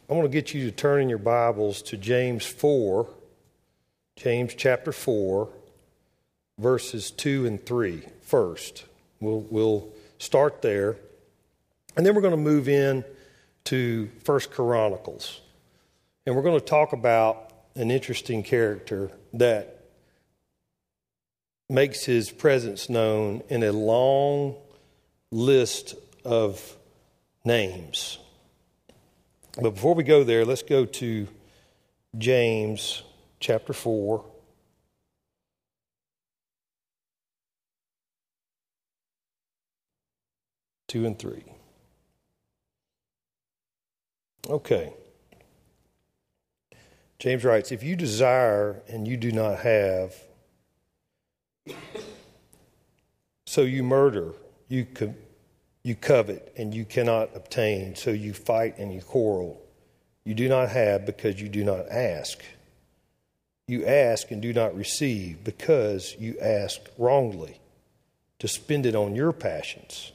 I want to get you to turn in your Bibles to James 4, James chapter 4, verses 2 and 3 first. We'll start there, and then we're going to move in to 1 Chronicles. And we're going to talk about an interesting character that makes his presence known in a long list of names. But before we go there, let's go to James chapter 4. Two and 3. Okay. James writes, if you desire and you do not have, so you murder, you covet and you cannot obtain, so you fight and you quarrel. You do not have because you do not ask. You ask and do not receive because you ask wrongly, to spend it on your passions.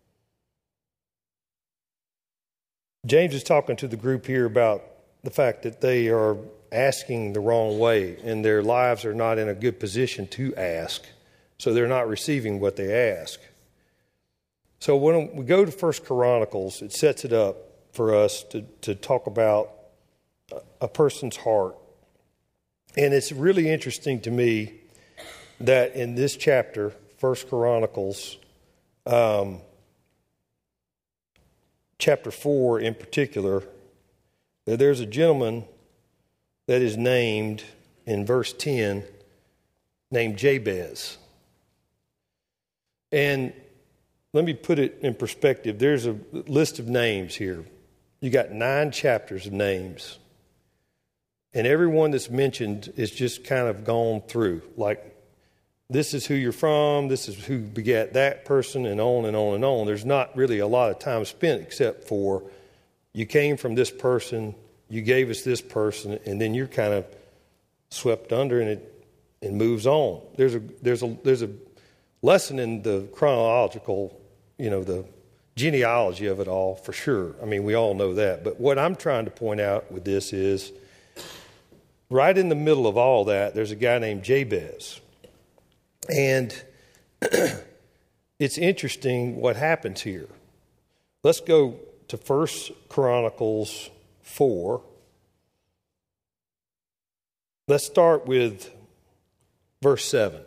James is talking to the group here about the fact that they are asking the wrong way and their lives are not in a good position to ask, so they're not receiving what they ask. So when we go to 1 Chronicles, it sets it up for us to talk about a person's heart. And it's really interesting to me that in this chapter, 1 Chronicles, chapter 4 in particular, that there's a gentleman that is named in verse 10, named Jabez. And let me put it in perspective. There's a list of names here. You got 9 chapters of names. And everyone that's mentioned is just kind of gone through. Like, this is who you're from, this is who begat that person, and on and on and on. There's not really a lot of time spent except for you came from this person, you gave us this person, and then you're kind of swept under and it moves on. There's a lesson in the chronological, the genealogy of it all, for sure. I mean, we all know that. But what I'm trying to point out with this is, right in the middle of all that, there's a guy named Jabez. And it's interesting what happens here. Let's go to 1 Chronicles 4. Let's start with verse 7.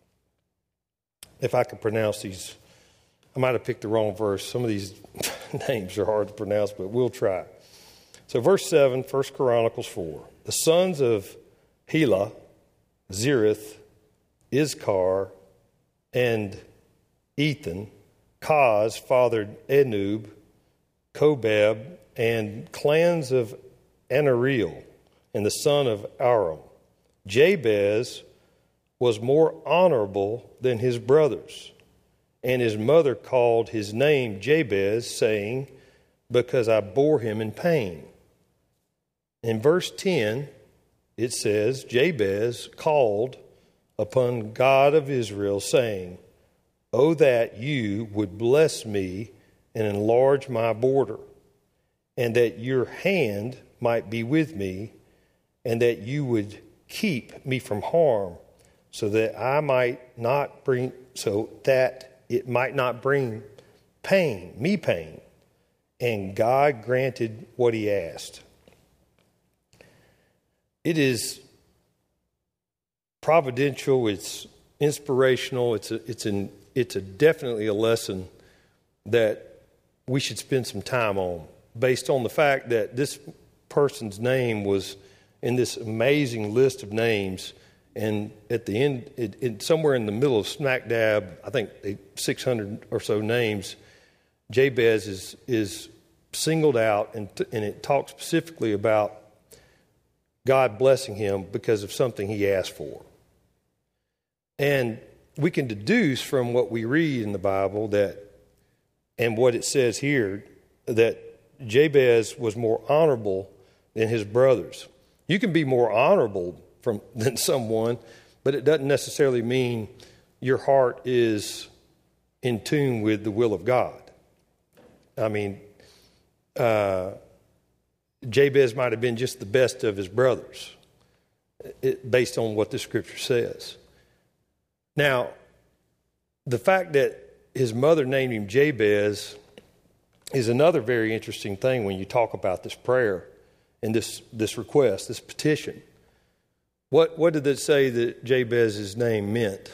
If I can pronounce these, I might have picked the wrong verse. Some of these names are hard to pronounce, but we'll try. So verse 7, 1 Chronicles 4. The sons of Helah, Zereth, Izkar, and Ethan. Kaz fathered Enub, Kobab, and clans of Anareel, and the son of Aram. Jabez was more honorable than his brothers, and his mother called his name Jabez, saying, because I bore him in pain. In verse 10, it says, Jabez called upon God of Israel, saying, oh, that you would bless me and enlarge my border, and that your hand might be with me, and that you would keep me from harm, so that it might not bring pain. And God granted what he asked. It is providential, it's inspirational, it's definitely a lesson that we should spend some time on, based on the fact that this person's name was in this amazing list of names, and at the end, somewhere in the middle of smack dab, I think 600 or so names, Jabez is singled out, and it talks specifically about God blessing him because of something he asked for. And we can deduce from what we read in the Bible and what it says here, that Jabez was more honorable than his brothers. You can be more honorable than someone, but it doesn't necessarily mean your heart is in tune with the will of God. I mean, Jabez might have been just the best of his brothers, based on what the scripture says. Now, the fact that his mother named him Jabez is another very interesting thing when you talk about this prayer and this request, this petition. What did it say that Jabez's name meant?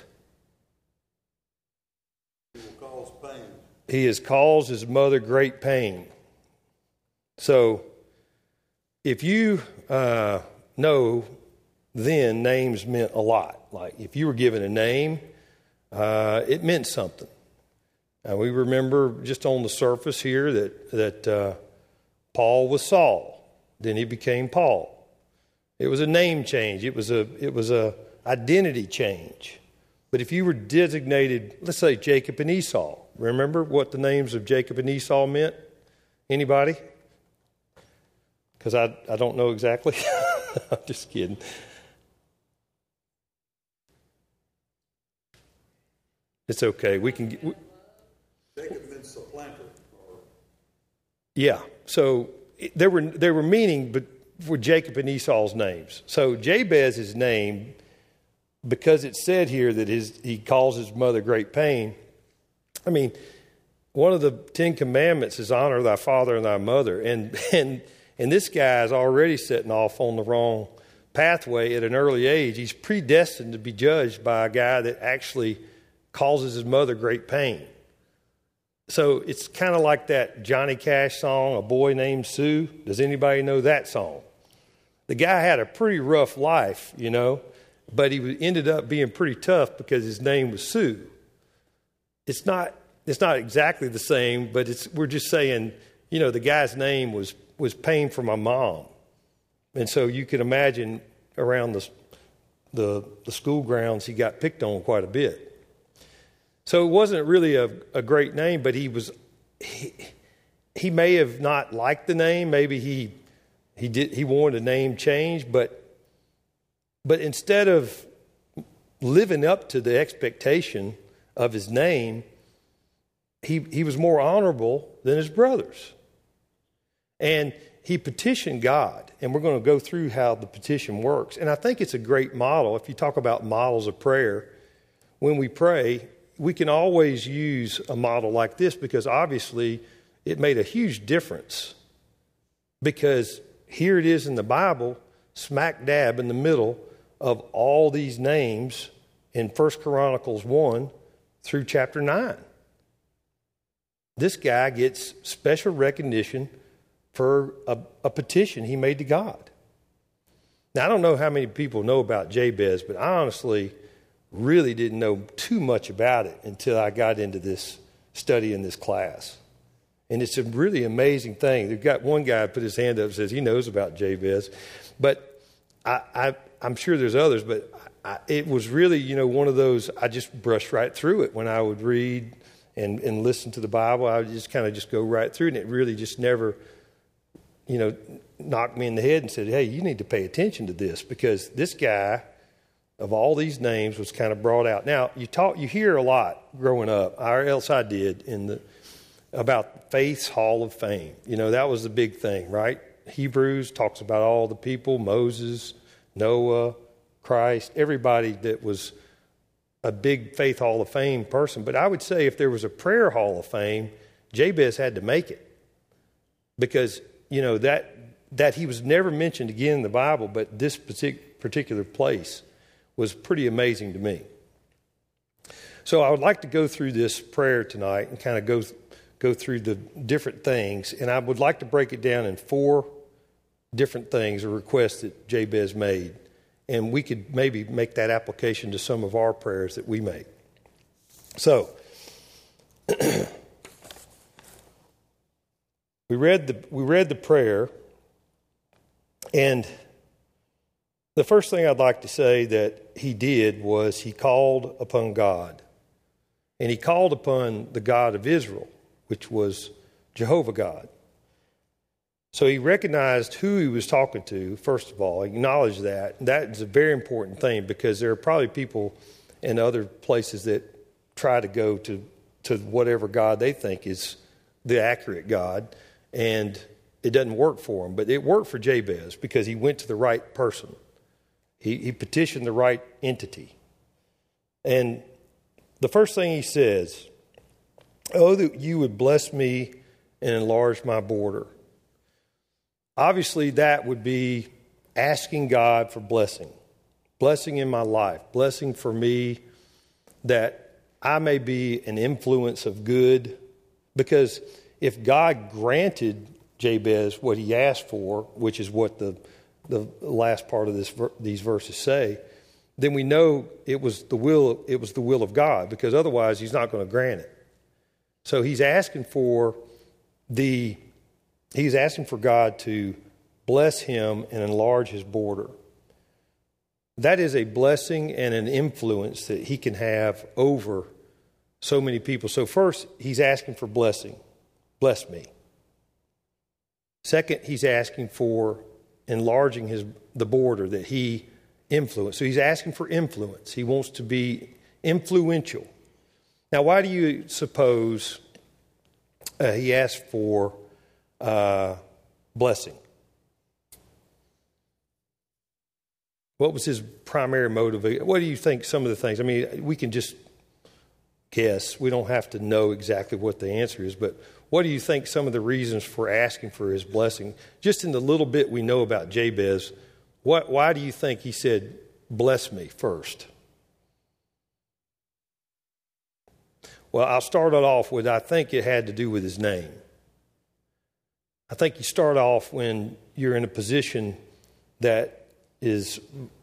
He will cause pain. He has caused his mother great pain. So, if you know, then names meant a lot. Like if you were given a name, it meant something. We remember just on the surface here that Paul was Saul. Then he became Paul. It was a name change. It was a identity change. But if you were designated, let's say Jacob and Esau, remember what the names of Jacob and Esau meant? Anybody? Because I don't know exactly. I'm just kidding. It's okay. We can. Jacob meant supplanter. Yeah. So there were meaning, but for Jacob and Esau's names. So Jabez's name, because it said here that he calls his mother great pain. I mean, one of the 10 Commandments is honor thy father and thy mother, and this guy is already setting off on the wrong pathway at an early age. He's predestined to be judged by a guy that actually causes his mother great pain. So it's kind of like that Johnny Cash song, A Boy Named Sue. Does anybody know that song? The guy had a pretty rough life, but he ended up being pretty tough because his name was Sue. It's not exactly the same, but we're just saying, the guy's name was pain for my mom. And so you can imagine around the school grounds, he got picked on quite a bit. So it wasn't really a great name, but he may have not liked the name. Maybe he wanted a name change, but instead of living up to the expectation of his name, he was more honorable than his brothers. And he petitioned God, and we're going to go through how the petition works. And I think it's a great model. If you talk about models of prayer, when we pray, we can always use a model like this because obviously it made a huge difference. Because here it is in the Bible, smack dab in the middle of all these names in 1 Chronicles 1 through chapter 9. This guy gets special recognition for a petition he made to God. Now, I don't know how many people know about Jabez, but I honestly really didn't know too much about it until I got into this study in this class. And it's a really amazing thing. They've got one guy put his hand up and says he knows about Jabez. But I'm sure there's others, but it was really, one of those, I just brushed right through it when I would read and listen to the Bible. I would just kind of just go right through it, and it really just never, knocked me in the head and said, hey, you need to pay attention to this because this guy of all these names was kind of brought out. Now, you hear a lot growing up, or else I did, about Faith's Hall of Fame. That was the big thing, right? Hebrews talks about all the people, Moses, Noah, Christ, everybody that was a big Faith Hall of Fame person. But I would say if there was a prayer Hall of Fame, Jabez had to make it. Because, that he was never mentioned again in the Bible, but this particular place was pretty amazing to me. So I would like to go through this prayer tonight and kind of go through the different things. And I would like to break it down in 4 different things or requests that Jabez made. And we could maybe make that application to some of our prayers that we make. So, we read the prayer, and the first thing I'd like to say that he did was he called upon God. And he called upon the God of Israel, which was Jehovah God. So he recognized who he was talking to, first of all, acknowledged that. And that is a very important thing because there are probably people in other places that try to go to whatever God they think is the accurate God. And it doesn't work for him. But it worked for Jabez because he went to the right person. He petitioned the right entity. And the first thing he says, "Oh, that you would bless me and enlarge my border." Obviously, that would be asking God for blessing in my life, blessing for me that I may be an influence of good. Because if God granted Jabez what he asked for, which is what the last part of these verses say, then we know it was the will of God, because otherwise he's not going to grant it. So he's asking for God to bless him and enlarge his border. That is a blessing and an influence that he can have over so many people. So first, he's asking for blessing. Bless me. Second, he's asking for enlarging the border that he influenced. So he's asking for influence. He wants to be influential. Now, why do you suppose he asked for blessing? What was his primary motivation? What do you think some of the things? I mean, we can just guess. We don't have to know exactly what the answer is, but what do you think some of the reasons for asking for his blessing? Just in the little bit we know about Jabez, why do you think he said, "Bless me" first? Well, I'll start it off with, I think it had to do with his name. I think you start off when you're in a position that is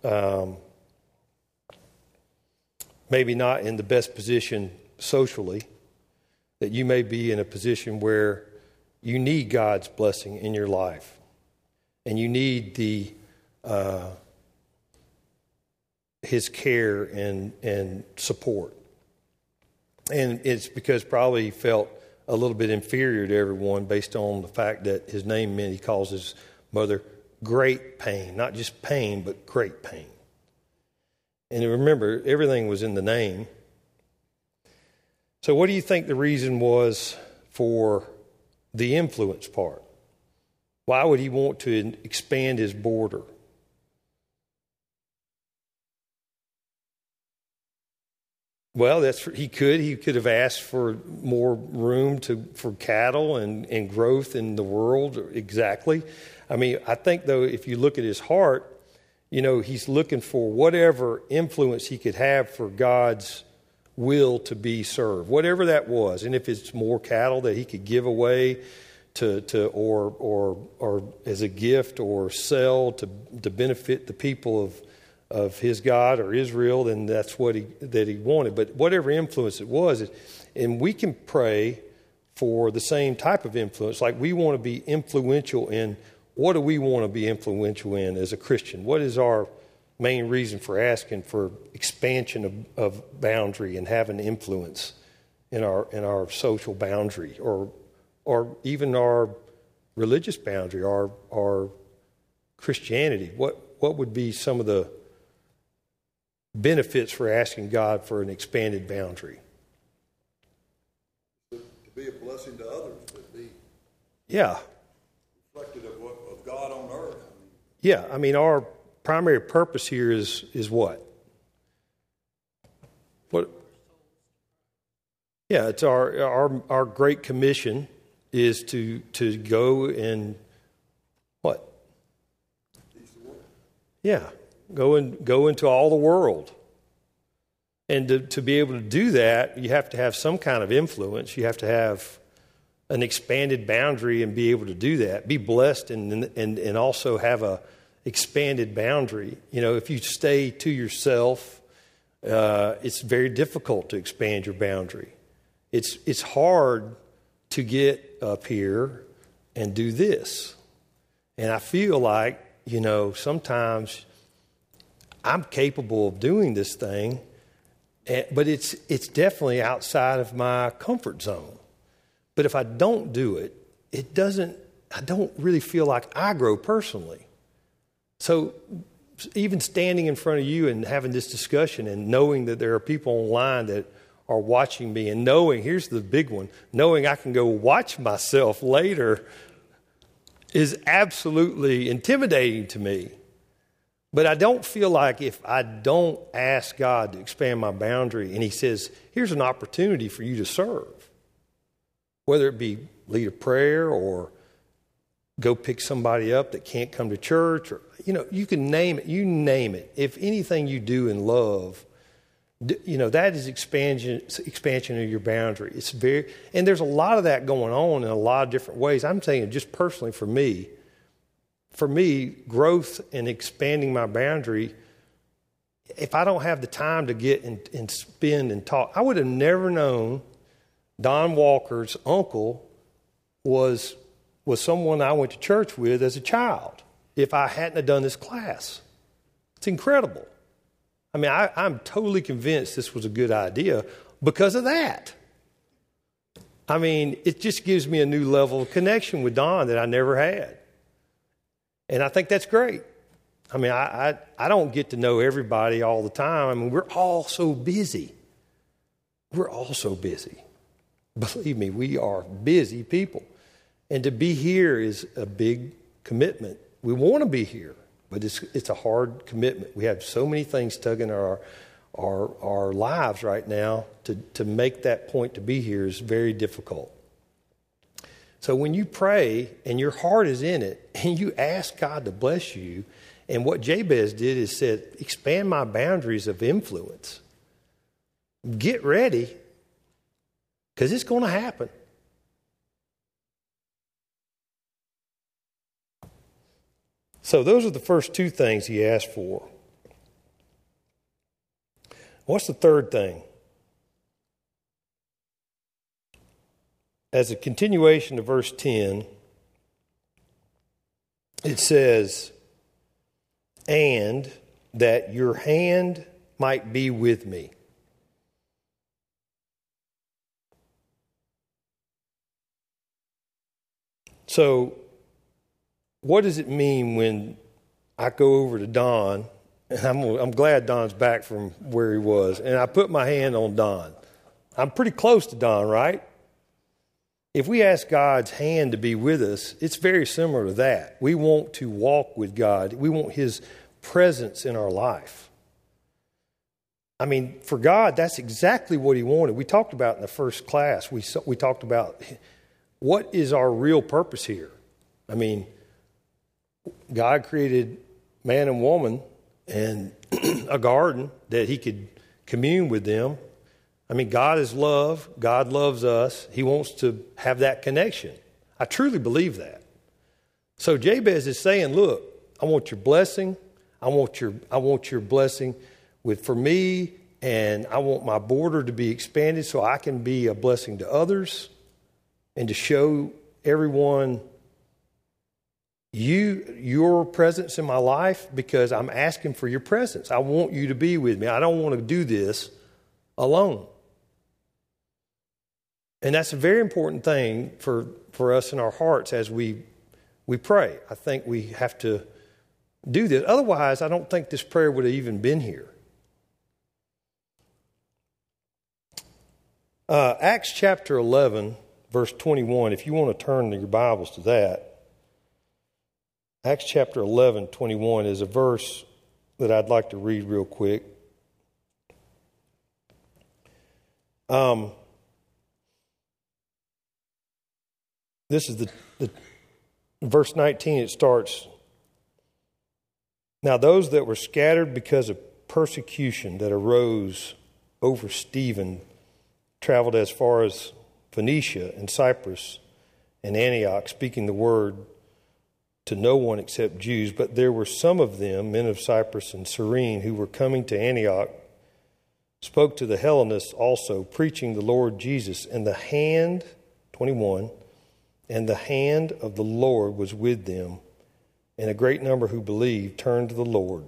maybe not in the best position socially, that you may be in a position where you need God's blessing in your life, and you need His care and support. And it's because probably he felt a little bit inferior to everyone based on the fact that his name meant, he calls his mother great pain, not just pain, but great pain. And remember, everything was in the name. So what do you think the reason was for the influence part? Why would he want to expand his border? Well, he could have asked for more room for cattle and growth in the world. Exactly. I mean, I think, though, if you look at his heart, he's looking for whatever influence he could have for God's will to be served, whatever that was. And if it's more cattle that he could give away or as a gift or sell to benefit the people of his God or Israel, then that's what he wanted. But whatever influence it was, and we can pray for the same type of influence. Like, we want to be influential in, what do we want to be influential in as a Christian? What is our main reason for asking for expansion of boundary and having influence in our social boundary or even our religious boundary, our Christianity? What would be some of the benefits for asking God for an expanded boundary? To be a blessing to others, to be reflective of God on earth. Yeah, I mean, our primary purpose here is what? What? Yeah, it's our Great Commission is to go and what? Yeah. Go into all the world. And to be able to do that, you have to have some kind of influence. You have to have an expanded boundary and be able to do that. Be blessed and also have a expanded boundary. If you stay to yourself, it's very difficult to expand your boundary. It's hard to get up here and do this. And I feel like, sometimes I'm capable of doing this thing, but it's definitely outside of my comfort zone. But if I don't do it, I don't really feel like I grow personally. So even standing in front of you and having this discussion and knowing that there are people online that are watching me, and knowing, here's the big one, knowing I can go watch myself later is absolutely intimidating to me. But I don't feel like if I don't ask God to expand my boundary and he says, here's an opportunity for you to serve, whether it be lead a prayer or go pick somebody up that can't come to church, or, you can name it. You name it. If anything you do in love, that is expansion of your boundary. And there's a lot of that going on in a lot of different ways. I'm saying just personally for me, growth and expanding my boundary, if I don't have the time to get and spend and talk, I would have never known Don Walker's uncle was someone I went to church with as a child if I hadn't have done this class. It's incredible. I mean, I'm totally convinced this was a good idea because of that. I mean, it just gives me a new level of connection with Don that I never had. And I think that's great. I mean, I don't get to know everybody all the time. I mean, we're all so busy. We're all so busy. Believe me, we are busy people. And to be here is a big commitment. We want to be here, but it's a hard commitment. We have so many things tugging our lives right now. To make that point to be here is very difficult. So when you pray and your heart is in it and you ask God to bless you, and what Jabez did is said, expand my boundaries of influence. Get ready, because it's going to happen. So those are the first two things he asked for. What's the third thing? As a continuation of verse 10, it says, and that your hand might be with me. So, what does it mean when I go over to Don, and I'm glad Don's back from where he was, and I put my hand on Don? I'm pretty close to Don, right? If we ask God's hand to be with us, it's very similar to that. We want to walk with God. We want his presence in our life. I mean, for God, that's exactly what he wanted. We talked about in the first class, we talked about what is our real purpose here. I mean, God created man and woman and a garden that he could commune with them. I mean, God is love. God loves us. He wants to have that connection. I truly believe that. So Jabez is saying, look, I want your blessing. I want your blessing for me, and I want my border to be expanded so I can be a blessing to others and to show everyone your presence in my life, because I'm asking for your presence. I want you to be with me. I don't want to do this alone. And that's a very important thing for us in our hearts as we pray. I think we have to do this. Otherwise, I don't think this prayer would have even been here. Acts chapter 11, verse 21, if you want to turn your Bibles to that. Acts chapter 11, 21 is a verse that I'd like to read real quick. This is the verse 19, it starts, now those that were scattered because of persecution that arose over Stephen traveled as far as Phoenicia and Cyprus and Antioch, speaking the word to no one except Jews. But there were some of them, men of Cyprus and Cyrene, who were coming to Antioch, spoke to the Hellenists also, preaching the Lord Jesus. And the hand, 21, and the hand of the Lord was with them, and a great number who believed turned to the Lord.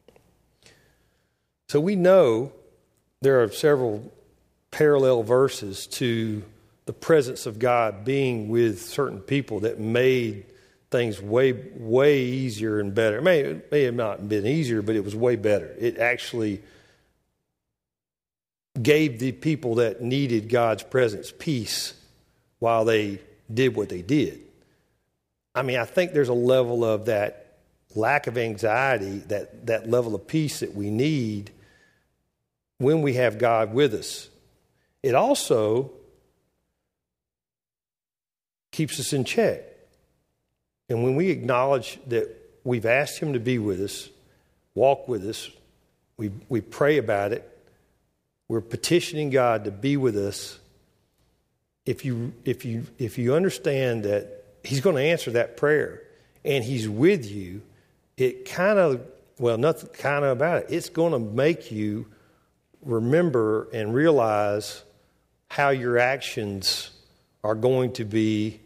So we know there are several parallel verses to the presence of God being with certain people that made things way, way easier and better. It may have not been easier, but it was way better. It actually gave the people that needed God's presence peace while they did what they did. I think there's a level of that lack of anxiety, that level of peace that we need when we have God with us. It also keeps us in check. And when we acknowledge that we've asked him to be with us, walk with us, we pray about it, we're petitioning God to be with us. If you understand that he's going to answer that prayer and he's with you, nothing kind of about it. It's going to make you remember and realize how your actions are going to be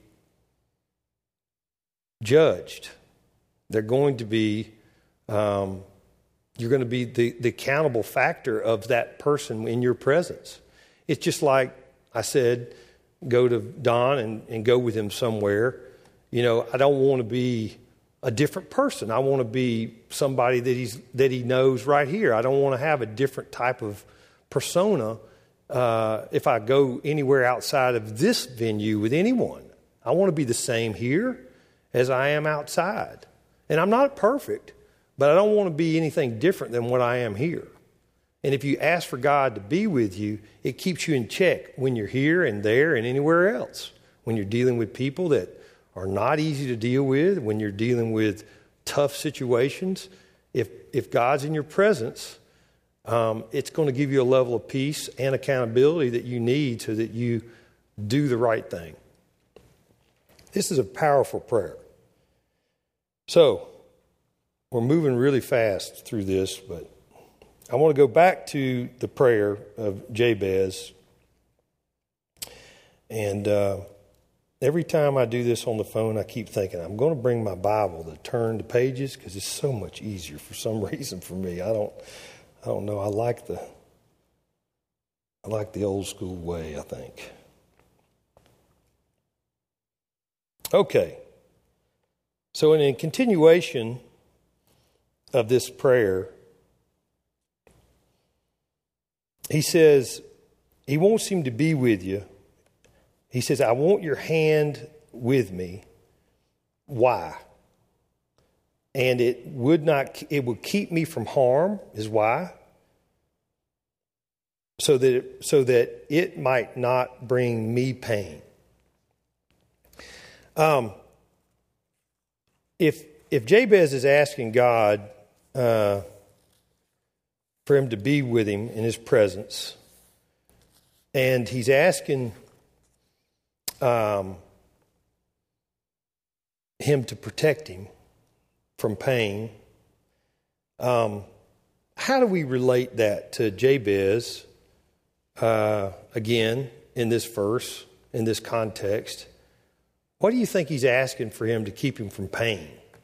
judged. They're going to be, you're going to be the accountable factor of that person in your presence. It's just like I said, go to Don and go with him somewhere. I don't want to be a different person. I want to be somebody that he knows right here. I don't want to have a different type of persona if I go anywhere outside of this venue with anyone. I want to be the same here as I am outside. And I'm not perfect, but I don't want to be anything different than what I am here. And if you ask for God to be with you, it keeps you in check when you're here and there and anywhere else. When you're dealing with people that are not easy to deal with, when you're dealing with tough situations, if God's in your presence, it's going to give you a level of peace and accountability that you need so that you do the right thing. This is a powerful prayer. So, we're moving really fast through this, but I want to go back to the prayer of Jabez. And every time I do this on the phone, I keep thinking, I'm going to bring my Bible to turn the pages because it's so much easier for some reason for me. I don't know. I like the old school way, I think. Okay. So in continuation of this prayer, he says, he wants him to be with you. He says, I want your hand with me. Why? And it would keep me from harm, is why. So that it might not bring me pain. If Jabez is asking God for him to be with him in his presence, and he's asking him to protect him from pain, how do we relate that to Jabez again in this verse, in this context? What do you think he's asking for him to keep him from pain?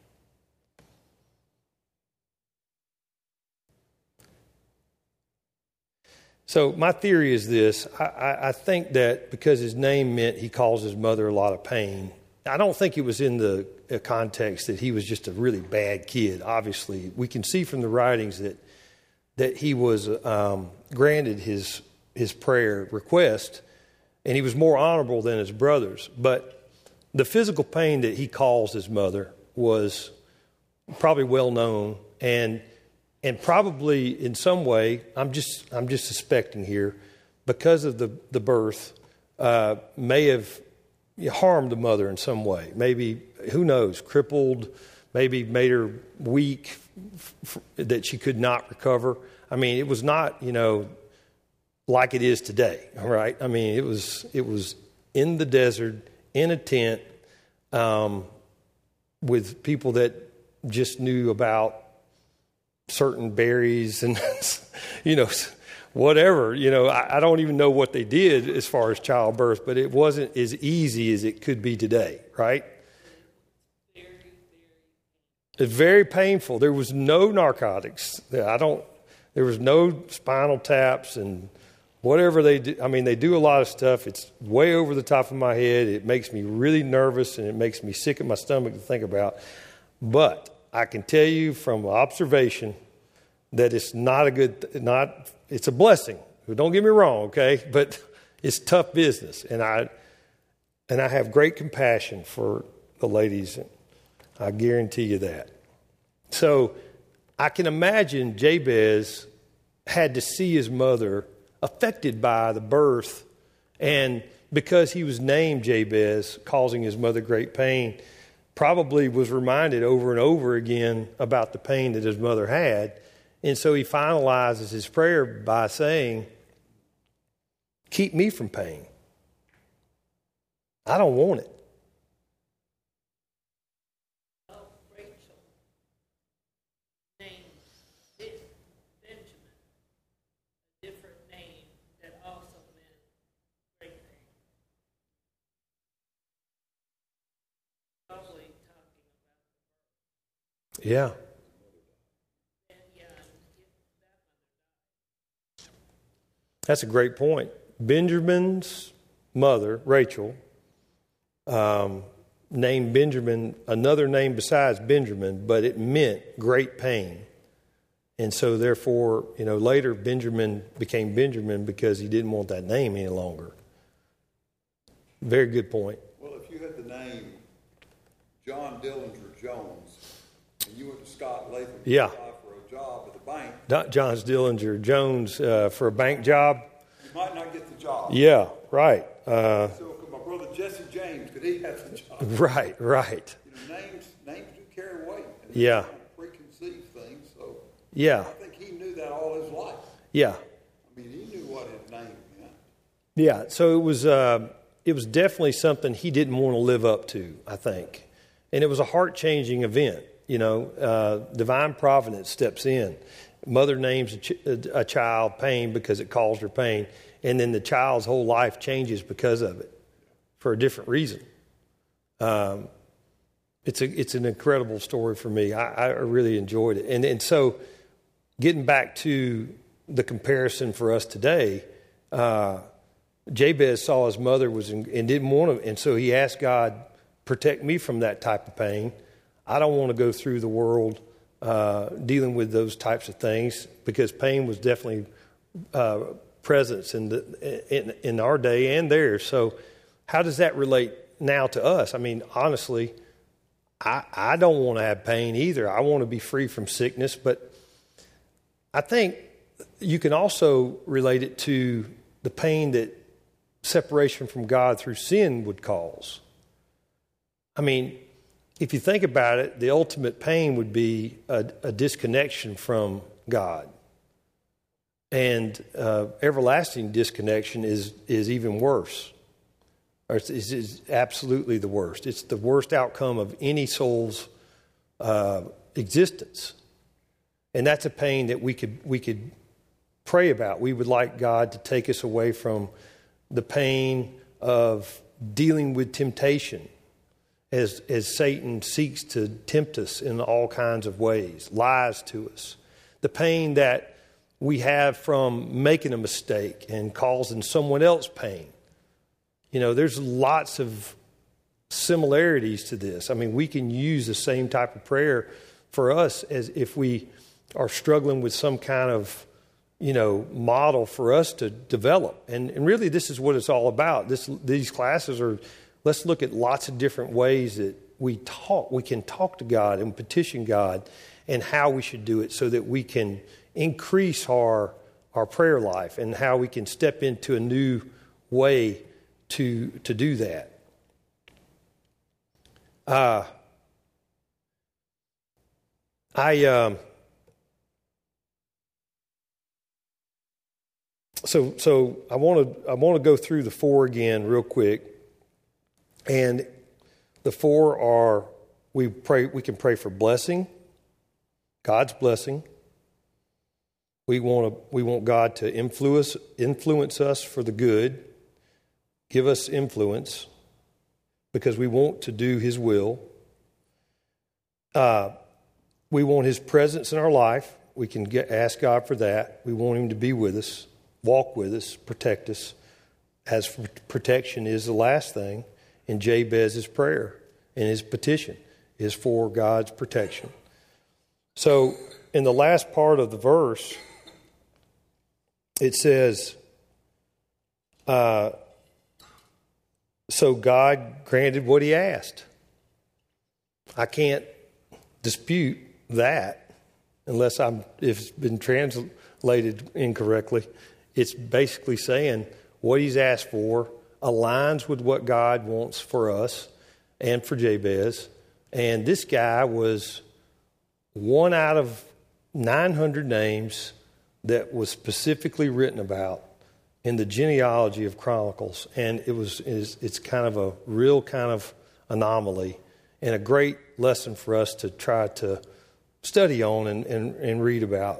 So my theory is this. I think that because his name meant he caused his mother a lot of pain, I don't think it was in the context that he was just a really bad kid. Obviously, we can see from the writings that he was granted his prayer request, and he was more honorable than his brothers. But the physical pain that he caused his mother was probably well known, and probably in some way, I'm just suspecting here, because of the birth, may have harmed the mother in some way. Maybe, who knows, crippled, maybe made her weak, that she could not recover. I mean, it was not, like it is today, all right? I mean, it was in the desert, in a tent, with people that just knew about certain berries and, whatever. I don't even know what they did as far as childbirth, but it wasn't as easy as it could be today, right? It's very painful. There was no narcotics. There was no spinal taps and whatever they do. I mean, they do a lot of stuff. It's way over the top of my head. It makes me really nervous and it makes me sick at my stomach to think about. But I can tell you from observation that it's not a good, it's a blessing. Don't get me wrong, okay? But it's tough business. And I have great compassion for the ladies I guarantee you that. So I can imagine Jabez had to see his mother affected by the birth, and because he was named Jabez, causing his mother great pain, probably was reminded over and over again about the pain that his mother had. And so he finalizes his prayer by saying, keep me from pain. I don't want it. Rachel named Benjamin a different name that also meant great pain. Probably talking about Yeah. That's a great point. Benjamin's mother, Rachel, named Benjamin another name besides Benjamin, but it meant great pain. And so therefore, later Benjamin became Benjamin because he didn't want that name any longer. Very good point. Well, if you had the name John Dillinger Jones and you went to Scott Latham to apply for a job at the bank, Not John Dillinger Jones for a bank job. you might not get the job. Yeah, right. So could my brother Jesse James, could he have the job? Right. Names do carry weight. And Yeah. kind of preconceived things. So Yeah. I think he knew that all his life. Yeah. I mean, he knew what his name meant. Yeah, so it was definitely something he didn't want to live up to, I think. And it was a heart-changing event. Divine providence steps in. Mother names a child pain because it caused her pain, and then the child's whole life changes because of it for a different reason. It's an incredible story for me. I really enjoyed it. And so getting back to the comparison for us today, Jabez saw his mother and didn't want to, and so he asked God, protect me from that type of pain. I don't want to go through the world dealing with those types of things, because pain was definitely present in our day and theirs. So how does that relate now to us? I mean, honestly, I don't want to have pain either. I want to be free from sickness, but I think you can also relate it to the pain that separation from God through sin would cause. I mean, if you think about it, the ultimate pain would be a disconnection from God. And everlasting disconnection is even worse. Or it's absolutely the worst. It's the worst outcome of any soul's existence. And that's a pain that we could pray about. We would like God to take us away from the pain of dealing with temptation as Satan seeks to tempt us in all kinds of ways, lies to us. The pain that we have from making a mistake and causing someone else pain. There's lots of similarities to this. I mean, we can use the same type of prayer for us as if we are struggling with some kind of, model for us to develop. And really, this is what it's all about. These classes are, let's look at lots of different ways that we can talk to God and petition God, and how we should do it so that we can increase our prayer life, and how we can step into a new way to do that. So I want to go through the four again real quick, and the four are: we can pray for blessing, God's blessing. We want God to influence us for the good, give us influence because we want to do His will. We want His presence in our life. We can ask God for that. We want Him to be with us, walk with us, protect us. As for protection is the last thing in Jabez's prayer, and his petition is for God's protection. So in the last part of the verse, it says, so God granted what he asked. I can't dispute that unless if it's been translated incorrectly. It's basically saying what he's asked for aligns with what God wants for us and for Jabez. And this guy was one out of 900 names that was specifically written about in the genealogy of Chronicles. And it's kind of a real kind of anomaly and a great lesson for us to try to study on and read about.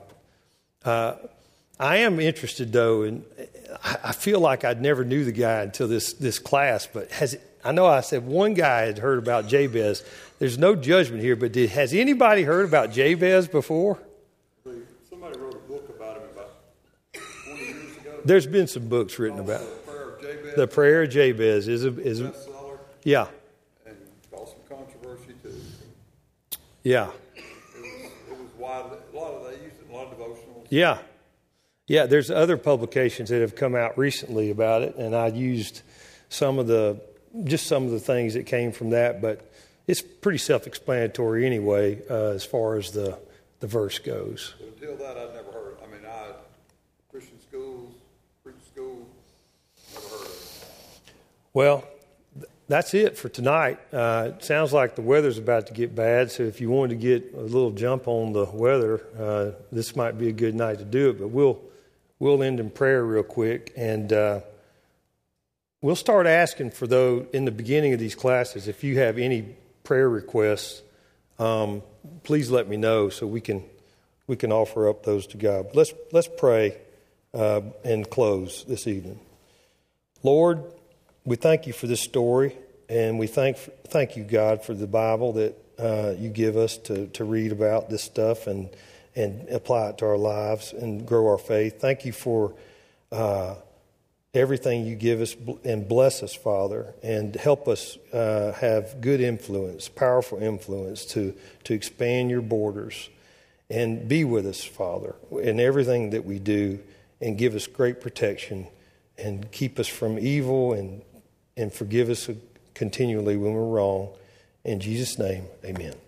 I am interested, though, and I feel like I never knew the guy until this class, but I know I said one guy had heard about Jabez. There's no judgment here, but has anybody heard about Jabez before? Somebody wrote a book about him about 20 years ago. There's been some books written about it. The Prayer of Jabez is a bestseller. Yeah. And caused some controversy too. Yeah. It was widely, they used it in a lot of devotionals. Yeah. Yeah, there's other publications that have come out recently about it, and I used some of the things that came from that, but it's pretty self-explanatory anyway as far as the verse goes. Until that, I'd never heard. I mean, Christian schools, preach school, never heard of it. Well, that's it for tonight. It sounds like the weather's about to get bad, so if you wanted to get a little jump on the weather, this might be a good night to do it, but we'll end in prayer real quick, and we'll start asking for those in the beginning of these classes. If you have any prayer requests, please let me know so we can offer up those to God. But let's pray and close this evening. Lord, we thank you for this story, and we thank you, God, for the Bible that you give us to read about this stuff and apply it to our lives and grow our faith. Thank you for everything you give us, and bless us, Father, and help us have good influence, powerful influence to expand your borders, and be with us, Father, in everything that we do, and give us great protection and keep us from evil and forgive us continually when we're wrong. In Jesus' name, amen.